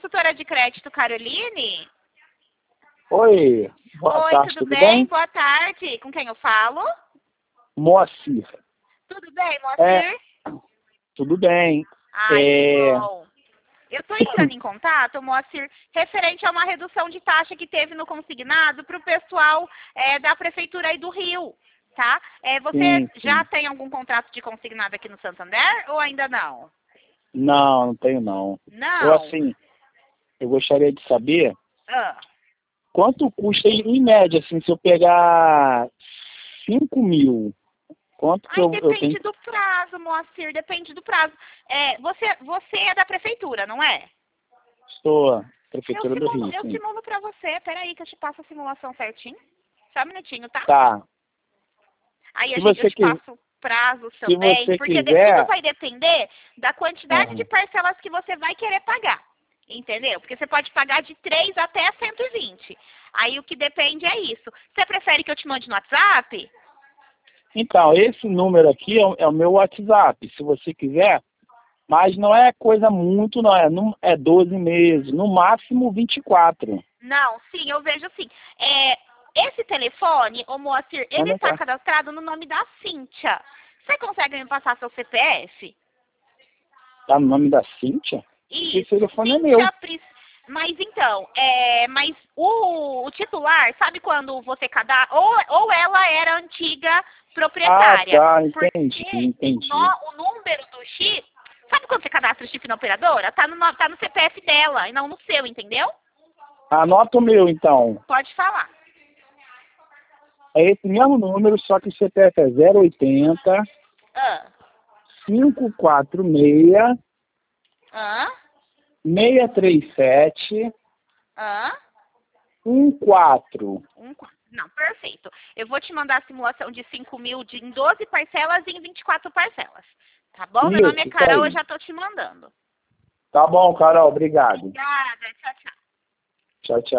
consultora de crédito Caroline? Oi, boa Oi, tarde, tudo tudo bem? bem? Boa tarde. Com quem eu falo? Moacir. Tudo bem, É, Moacir? tudo bem. Ai, que bom. Eu estou entrando em contato, Moacir, referente a uma redução de taxa que teve no consignado para o pessoal da Prefeitura aí do Rio, tá? Você Sim, já sim. tem algum contrato de consignado aqui no Santander ou ainda não? Não, não tenho não. Eu Não. assim, eu gostaria de saber Ah. quanto custa em média, assim, se eu pegar 5.000, quanto que Ai, eu tenho depende que... do prazo, Moacir, depende do prazo. Você é da Prefeitura, não é? Estou, Prefeitura do Rio, Eu sim. simulo para você. Peraí que eu te passo a simulação certinho. Só um minutinho, tá? Tá. Aí Se eu você, te passo prazos se também, você porque tudo quiser... vai depender da quantidade de Aham. parcelas que você vai querer pagar. Entendeu? Porque você pode pagar de 3 até 120. Aí o que depende é isso. Você prefere que eu te mande no WhatsApp? Então, esse número aqui é o meu WhatsApp, se você quiser, mas não é coisa muito, não, é 12 meses, no máximo 24. Não, sim, eu vejo sim. Esse telefone, o Moacir, ele Manda está cá. cadastrado no nome da Cíntia. Você consegue me passar seu CPF? Tá no nome da Cíntia? Esse Isso, telefone é meu. Cíntia Pris. Mas então, mas o titular, sabe quando você cadastra, ou ela era antiga Ah, proprietária, tá, porque entendi. o número do chip, sabe quando você cadastra o chip na operadora? Tá no CPF dela e não no seu, entendeu? Anota o meu, então. Pode falar. É esse mesmo número, só que o CPF é 080 Ah, 546 ah, 637 ah. 14. Não, perfeito. Eu vou te mandar a simulação de 5.000 em 12 parcelas e em 24 parcelas. Tá bom? Meu nome é Isso Carol, eu aí. já tô te mandando. Tá bom, Carol, obrigado. Obrigada, tchau, tchau. Tchau, tchau.